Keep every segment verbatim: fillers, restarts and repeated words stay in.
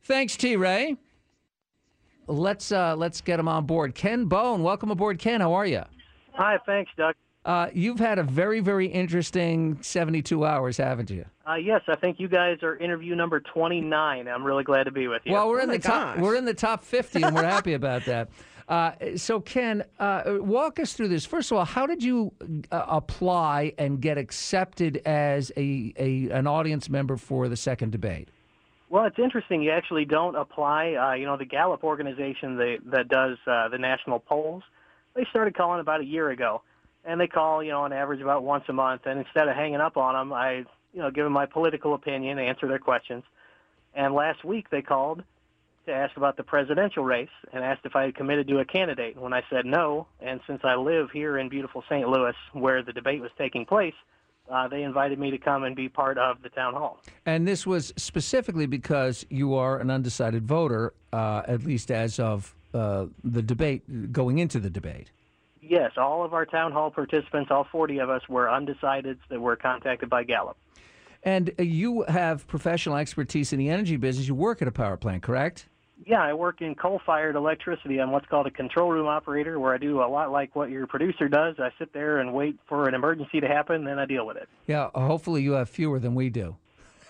Thanks, T. Ray. Let's uh, let's get him on board. Ken Bone, welcome aboard. Ken, how are you? Hi, thanks, Doug. Uh, you've had a very, very interesting seventy-two hours, haven't you? Uh, yes, I think you guys are interview number twenty-nine. I'm really glad to be with you. Well, we're Oh in my the top. gosh. We're in the top fifty, and we're happy about that. Uh, so, Ken, uh, walk us through this. First of all, how did you uh, apply and get accepted as a, a an audience member for the second debate? Well, it's interesting. You actually don't apply. Uh, you know, the Gallup organization that, that does uh, the national polls, they started calling about a year ago. And they call, you know, on average about once a month. And instead of hanging up on them, I, you know, give them my political opinion, answer their questions. And last week they called to ask about the presidential race and asked if I had committed to a candidate. And when I said no, and since I live here in beautiful Saint Louis where the debate was taking place, Uh, they invited me to come and be part of the town hall. And this was specifically because you are an undecided voter, uh, at least as of uh, the debate, going into the debate. Yes, all of our town hall participants, all forty of us, were undecideds that were contacted by Gallup. And uh, you have professional expertise in the energy business. You work at a power plant, correct? Yeah, I work in coal-fired electricity. I'm what's called a control room operator, where I do a lot like what your producer does. I sit there and wait for an emergency to happen, then I deal with it. Yeah, hopefully you have fewer than we do.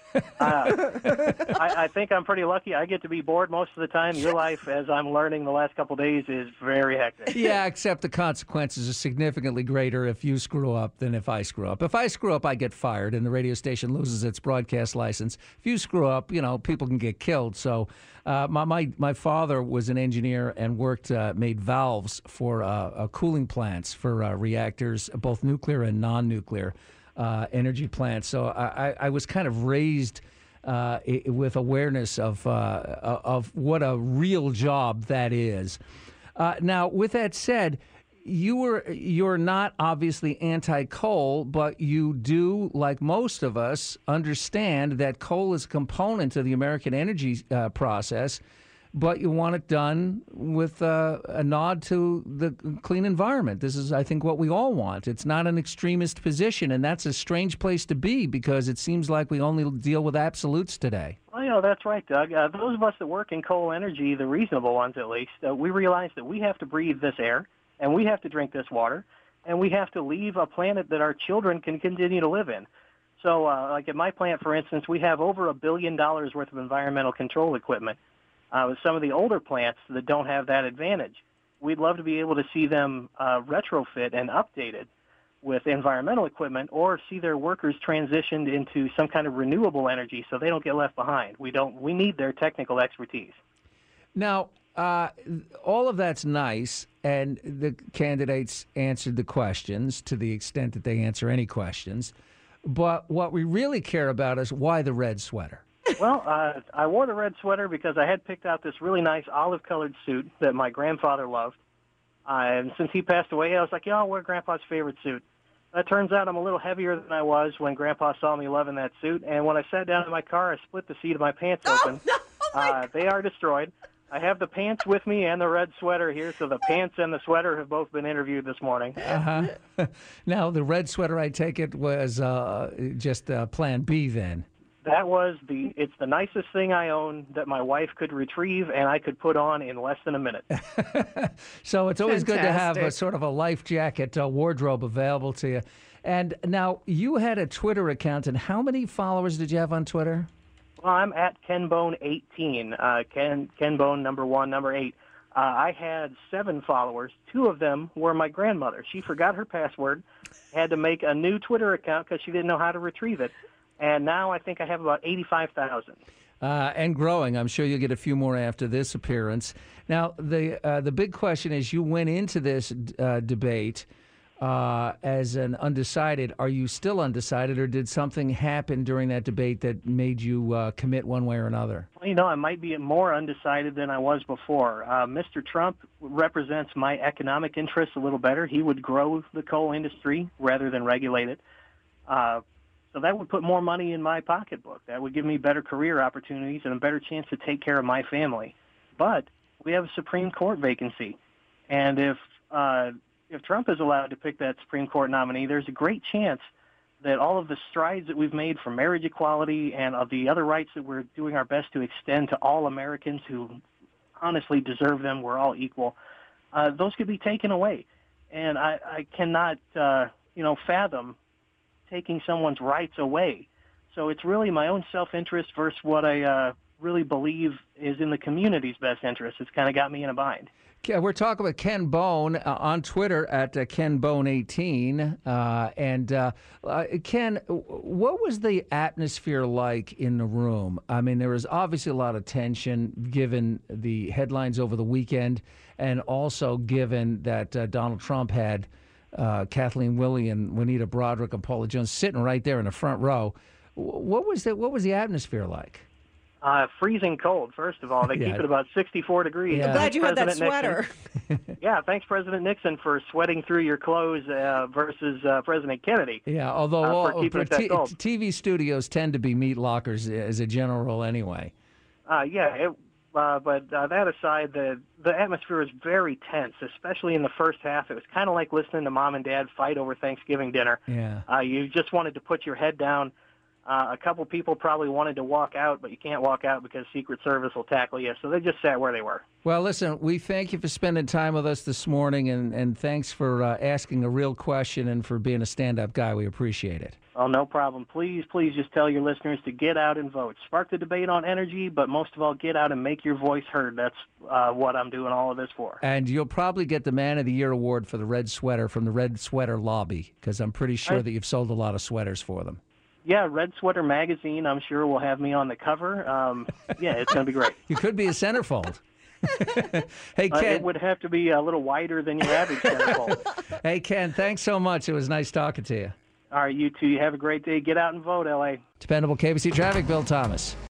Uh, I, I think I'm pretty lucky. I get to be bored most of the time. Your life, as I'm learning the last couple of days, is very hectic. Yeah, except the consequences are significantly greater if you screw up than if I screw up. If I screw up, I get fired and the radio station loses its broadcast license. If you screw up, you know, people can get killed. So uh, my, my my father was an engineer and worked, uh, made valves for uh, uh, cooling plants for uh, reactors, both nuclear and non-nuclear. Uh, energy plants. So I, I was kind of raised uh, with awareness of uh, of what a real job that is. Uh, now, with that said, you were you're not obviously anti-coal, but you do, like most of us, understand that coal is a component of the American energy uh, process. But you want it done with uh, a nod to the clean environment. This is, I think, what we all want. It's not an extremist position, and that's a strange place to be because it seems like we only deal with absolutes today. Well, you know, that's right, Doug. Uh, those of us that work in coal energy, the reasonable ones at least, uh, we realize that we have to breathe this air, and we have to drink this water, and we have to leave a planet that our children can continue to live in. So, uh, like at my plant, for instance, we have over a billion dollars worth of environmental control equipment. Uh, with some of the older plants that don't have that advantage. We'd love to be able to see them uh, retrofit and updated with environmental equipment or see their workers transitioned into some kind of renewable energy so they don't get left behind. We don't. We need their technical expertise. Now, uh, all of that's nice, and the candidates answered the questions to the extent that they answer any questions. But what we really care about is why the red sweater. Well, uh, I wore the red sweater because I had picked out this really nice olive-colored suit that my grandfather loved. Uh, and since he passed away, I was like, yeah, I'll wear Grandpa's favorite suit. It turns out I'm a little heavier than I was when Grandpa saw me loving that suit. And when I sat down in my car, I split the seat of my pants open. Oh, no. Oh, my uh, they are destroyed. I have the pants with me and the red sweater here, so the pants and the sweater have both been interviewed this morning. Uh-huh. Now, the red sweater, I take it, was uh, just uh, Plan B then. That was the, it's the nicest thing I own that my wife could retrieve and I could put on in less than a minute. So it's always good to have a Fantastic. sort of a life jacket uh, wardrobe available to you. And now you had a Twitter account, and how many followers did you have on Twitter? Well, I'm at Ken Bone eighteen, uh, Ken, Ken Bone number one, number eight. Uh, I had seven followers. Two of them were my grandmother. She forgot her password, had to make a new Twitter account because she didn't know how to retrieve it. And now I think I have about eighty-five thousand. Uh, and growing. I'm sure you'll get a few more after this appearance. Now, the uh, the big question is, you went into this uh, debate uh, as an undecided. Are you still undecided, or did something happen during that debate that made you uh, commit one way or another? Well, you know, I might be more undecided than I was before. Uh, Mister Trump represents my economic interests a little better. He would grow the coal industry rather than regulate it. Uh, So that would put more money in my pocketbook. That would give me better career opportunities and a better chance to take care of my family. But we have a Supreme Court vacancy. And if uh, if Trump is allowed to pick that Supreme Court nominee, there's a great chance that all of the strides that we've made for marriage equality and of the other rights that we're doing our best to extend to all Americans who honestly deserve them, we're all equal, uh, those could be taken away. And I, I cannot, uh, you know, fathom taking someone's rights away. So it's really my own self-interest versus what I uh, really believe is in the community's best interest. It's kind of got me in a bind. Yeah, we're talking with Ken Bone uh, on Twitter at uh, Ken Bone eighteen. Uh, and uh, uh, Ken, what was the atmosphere like in the room? I mean, there was obviously a lot of tension given the headlines over the weekend, and also given that uh, Donald Trump had uh, Kathleen Willey and Juanita Broderick and Paula Jones sitting right there in the front row. What was the, what was the atmosphere like? Uh, freezing cold, first of all. They Yeah. keep it about sixty-four degrees. Yeah. I'm glad you had that President sweater. Nixon, yeah, thanks, President Nixon, for sweating through your clothes uh, versus uh, President Kennedy. Yeah, although Uh, for all, keeping for it that t- cold. T V studios tend to be meat lockers as a general rule anyway. Uh, yeah, it, uh, but uh, that aside, the the atmosphere was very tense, especially in the first half. It was kind of like listening to mom and dad fight over Thanksgiving dinner. Yeah. Uh, you just wanted to put your head down. Uh, a couple people probably wanted to walk out, but you can't walk out because Secret Service will tackle you. So they just sat where they were. Well, listen, we thank you for spending time with us this morning, and, and thanks for uh, asking a real question and for being a stand-up guy. We appreciate it. Oh, no problem. Please, please just tell your listeners to get out and vote. Spark the debate on energy, but most of all, get out and make your voice heard. That's uh, what I'm doing all of this for. And you'll probably get the Man of the Year award for the red sweater from the Red Sweater Lobby, because I'm pretty sure I- that you've sold a lot of sweaters for them. Yeah, Red Sweater Magazine, I'm sure, will have me on the cover. Um, yeah, it's going to be great. You could be a centerfold. Hey, Uh, Ken. it would have to be a little wider than your average centerfold. Hey, Ken, thanks so much. It was nice talking to you. All right, you two, you have a great day. Get out and vote, L A. Dependable K B C Traffic, Bill Thomas.